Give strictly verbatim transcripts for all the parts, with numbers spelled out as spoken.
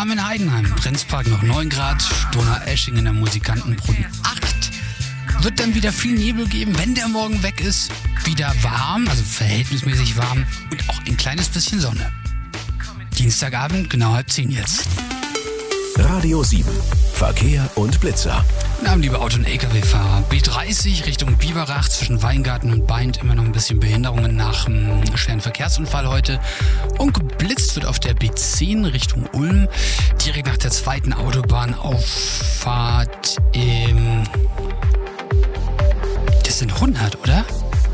haben in Heidenheim, Prenzpark noch neun Grad, Donaueschingen in der Musikantenbrunn acht. Wird dann wieder viel Nebel geben, wenn der morgen weg ist. Wieder warm, also verhältnismäßig warm und auch ein kleines bisschen Sonne. Dienstagabend, genau halb zehn jetzt. Radio sieben. Verkehr und Blitzer. Guten Abend, liebe Auto- und L K W-Fahrer. B dreißig Richtung Biberach zwischen Weingarten und Beint. Immer noch ein bisschen Behinderungen nach einem schweren Verkehrsunfall heute. Und geblitzt wird auf der B zehn Richtung Ulm. Direkt nach der zweiten Autobahnauffahrt im... Das sind hundert, oder?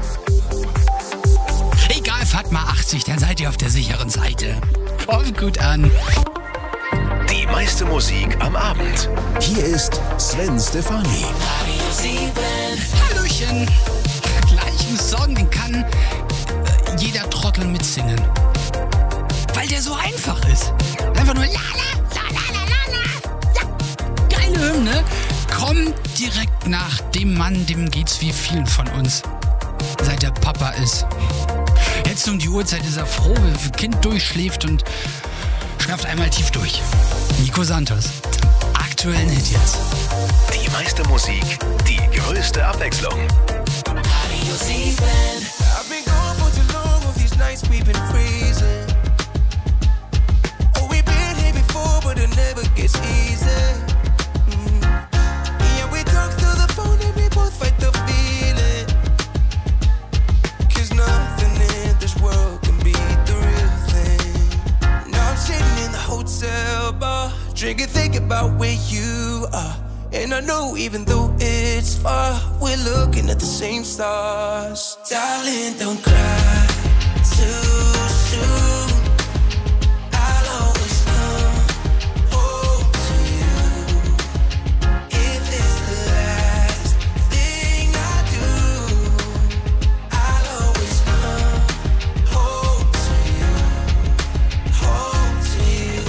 Egal, fahrt mal achtzig, dann seid ihr auf der sicheren Seite. Kommt gut an. Die meiste Musik am Abend. Hier ist Sven Stefani. Radio sieben. Hallöchen. Gleich ein Song, den kann äh, jeder Trottel mitsingen. Weil der so einfach ist. Einfach nur la la la la la la. Ja, geile Hymne. Kommt direkt nach dem Mann, dem geht's wie vielen von uns, seit er Papa ist. Jetzt um die Uhrzeit ist er froh, wenn das Kind durchschläft und schnappt einmal tief durch. Nico Santos. Aktuellen Hit jetzt. Die meiste Musik, die größte Abwechslung. Radio sieben. I've been gone for too long, all these nights we've been freezing. Oh, we've been here before, but it never gets easy. Mm. Yeah, we talk through the phone and we both fight the feeling. Cause nothing in this world can beat the real thing. Now I'm sitting in the hotel bar, drinking, thinking about where you are. And I know even though it's far, we're looking at the same stars. Darling, don't cry too soon. I'll always come home to you. If it's the last thing I do, I'll always come home to you. Home to you.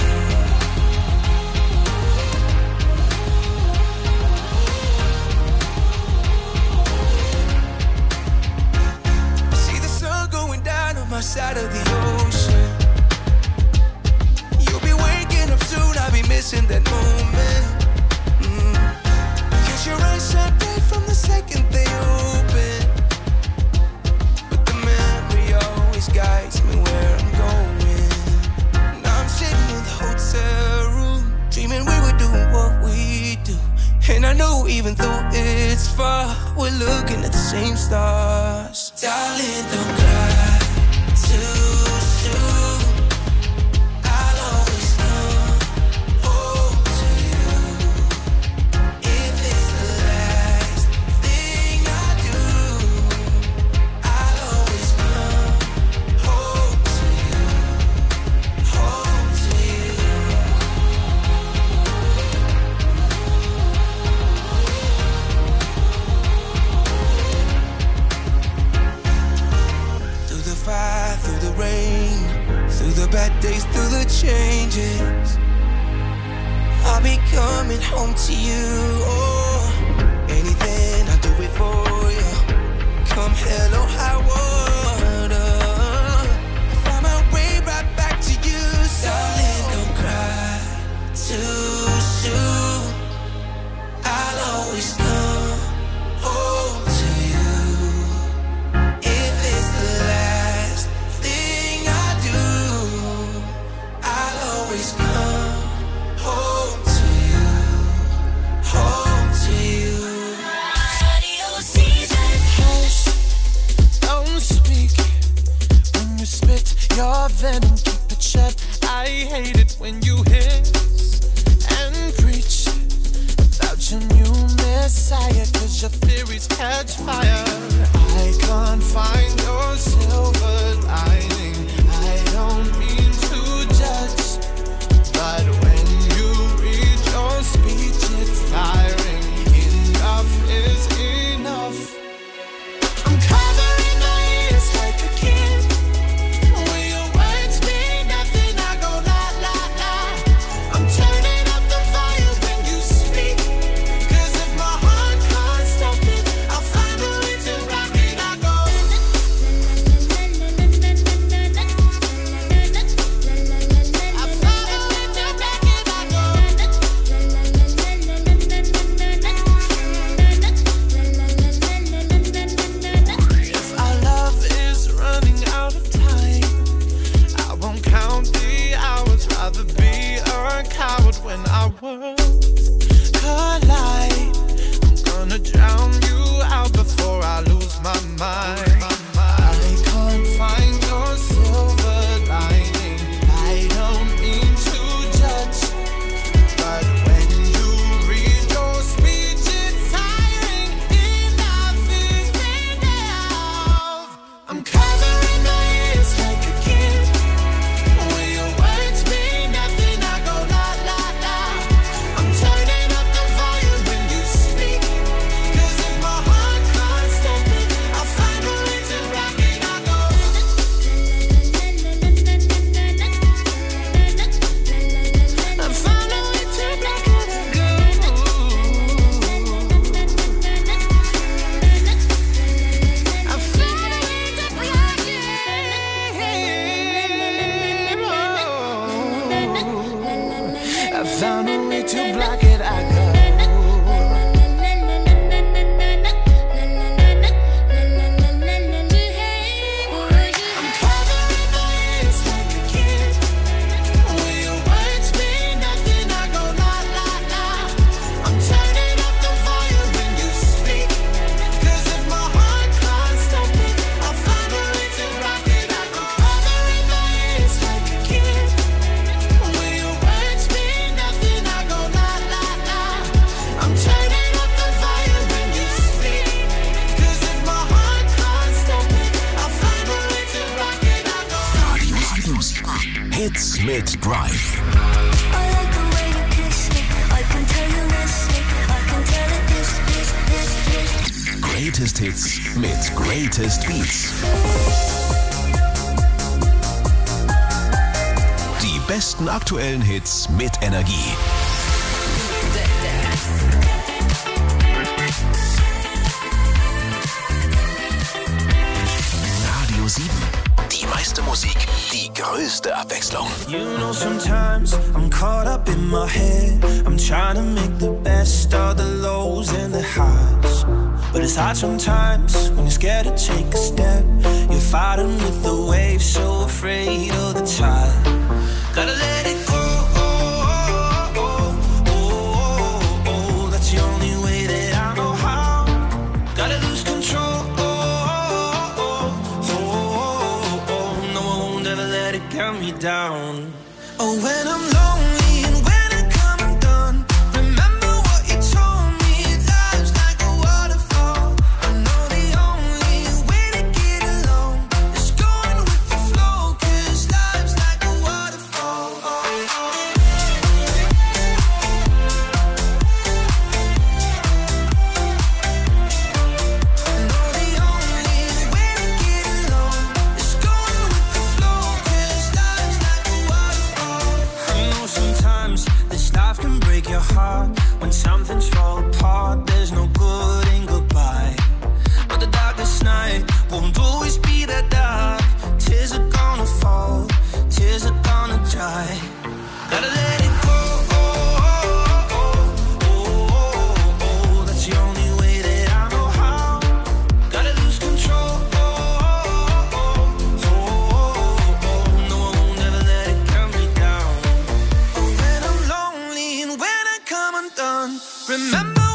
My side of the ocean. You'll be waking up soon, I'll be missing that moment. Mm. Cause your eyes shine bright from the second they open. But the memory always guides me where I'm going. Now I'm sitting in the hotel room, dreaming we were doing what we do. And I know even though it's far, we're looking at the same stars. Darling, don't cry too soon. I'll always come home to you. If it's the last thing I do, I'll always come home to you. Home to you. Through the fire, through the rain, through the bad days, through the changes, I'll be coming home to you. Oh, anything, I'll do it for you. Come hell or high water, I'll find my way right back to you. Darling, don't cry too soon. I'll always come home to you. If it's the last thing I do, I'll always come home to you. Home to you. Radio season. Hush, don't speak when you spit your venom, keep it shut. I hate it when you hiss and preach about your new messiah, cause your theories catch fire. I can't find your silver lining. I don't mean to judge, but when you read your speech, it's tiring. Enough is enough. I'm covering my ears like a kid. When your words mean nothing, I go la la la. I'm turning up the volume when you speak, cause if my heart can't stop it, I'll find a way to rock it. I go world collide. I'm gonna drown you out before I lose my mind. I can't find your silver lining. I don't mean to judge, but when you read your speech, it's tiring. Enough is enough. I'm covering my ears like a kid. When your words mean nothing, I go la la la. I'm turning up the volume when you speak, 'cause if my heart can't stop it, I'll find a way to rock it. I go. I found a way to block it. I go. I found a way to block it. I found a way to block it. I go. I'm covering my ears like a kid. When your words mean nothing, I go la la la. I'm turning up the volume when you speak, 'cause if my heart can't stop it, I'll find a way to rock it. I go. Covering my ears like a kid. When your words mean nothing, I go la la la. I'm turning up the volume when you speak, 'cause if my heart can't stop it, I'll find a way to rock it. I go. Hits mit Drive. I like the way you kiss me. I can tell you miss me. I can tell it this, this, this, this. Greatest Hits mit Greatest Beats. Die besten aktuellen Hits mit Energie. Radio sieben. Die meiste Musik, die größte Abwechslung. You know, sometimes I'm caught up in my head. I'm trying to make the best of the lows and the highs. But it's hard sometimes when you're scared to take a step. You're fighting with the waves, so afraid of the tide. Gotta let it go. That's the only way that I know how. Gotta lose control. No, I won't ever let it count me down. Oh, when I'm lonely and when I come undone, remember what you told me. Life's like a waterfall. I know the only way to get along is going with the flow, 'cause life's like a waterfall. I know the only way to get along is going with the flow, 'cause life's like a waterfall. I know sometimes this life can break your heart. When something's fall apart, there's no good in goodbye. But the darkest night won't always be that dark. Tears are gonna fall, tears are gonna dry. Gotta let it go. That's the only way that I know how. Gotta lose control. No, I won't ever let it count me down. Oh, when I'm lonely and when I come undone, remember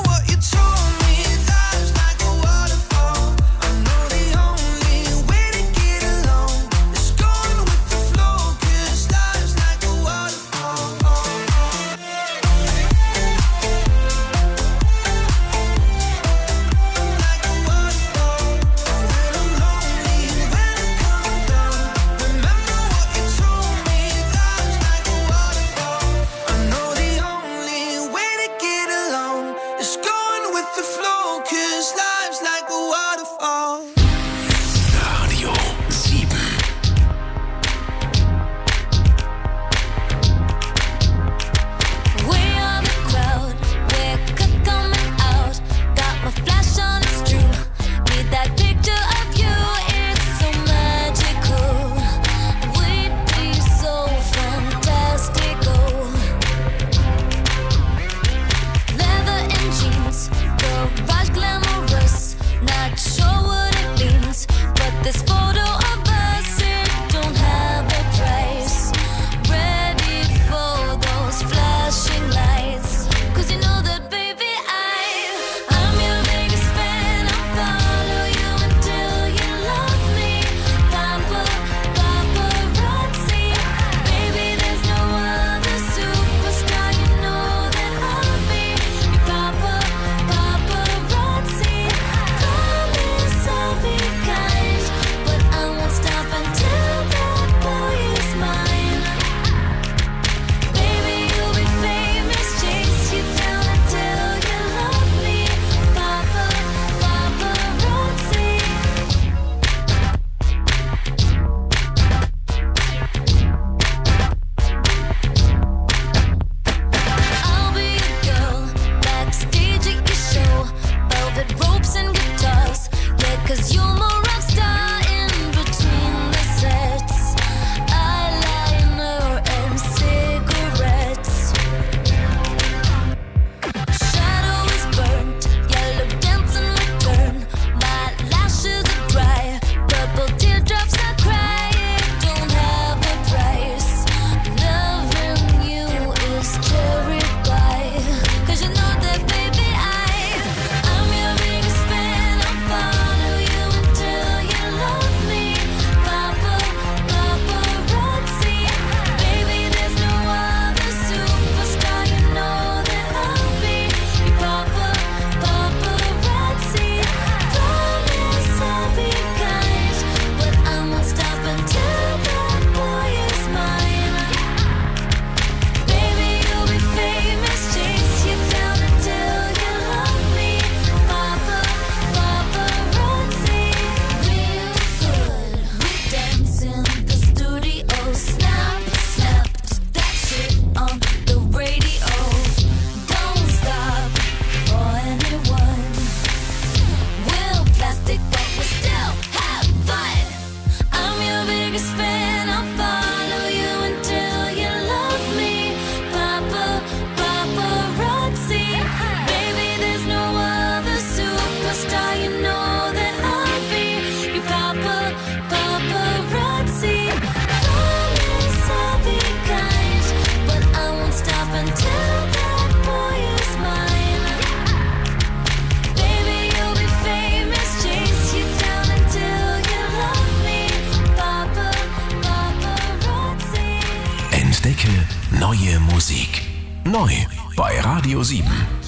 Neue Musik. Neu bei Radio sieben.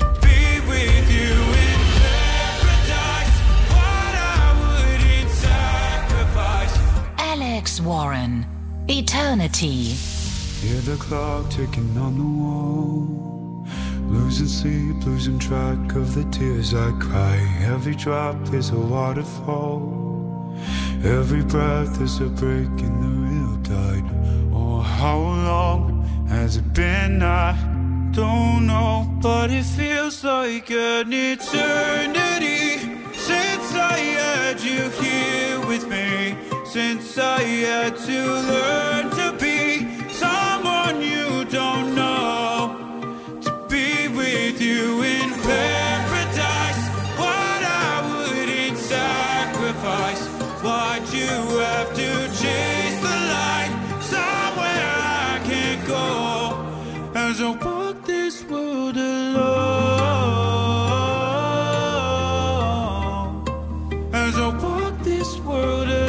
Alex Warren, Eternity. Hear the clock ticking on the wall. Losing sleep, losing track of the tears I cry. Every drop is a waterfall. Every breath is a break in the real tide. Oh, how long has it been? I don't know, but it feels like an eternity since I had you here with me. Since I had to learn to be someone you don't know, to be with you in paradise. What I wouldn't sacrifice. Why'd you have to chase the light somewhere I can't go? As I walk this world alone, as I walk this world alone.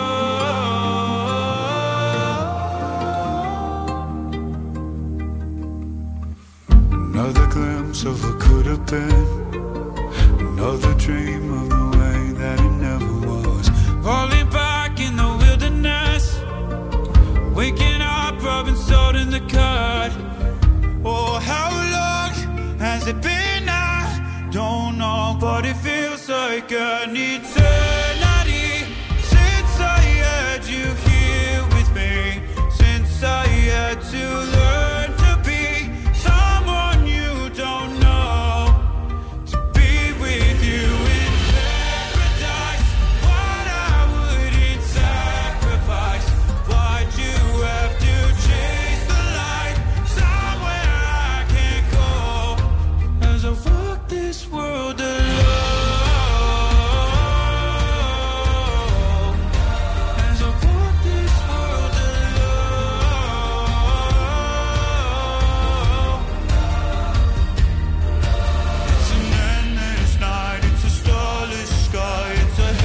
Another glimpse of what could have been. Another dream of the way that it never was. Falling back in the wilderness. Waking up, rubbing salt in the cut. Oh, how long has it been? I don't know, but it feels like I need to